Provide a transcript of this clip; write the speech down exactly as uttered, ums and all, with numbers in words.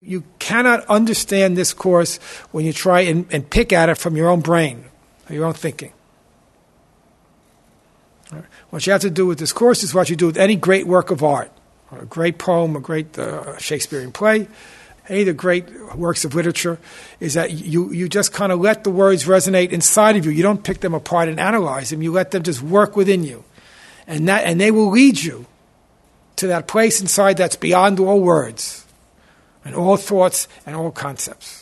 you cannot understand this course when you try and, and pick at it from your own brain, or your own thinking. Right? What you have to do with this course is what you do with any great work of art, or a great poem, a great uh, Shakespearean play, any of the great works of literature, is that you, you just kind of let the words resonate inside of you. You don't pick them apart and analyze them. You let them just work within you. And that and they will lead you to that place inside that's beyond all words and all thoughts and all concepts.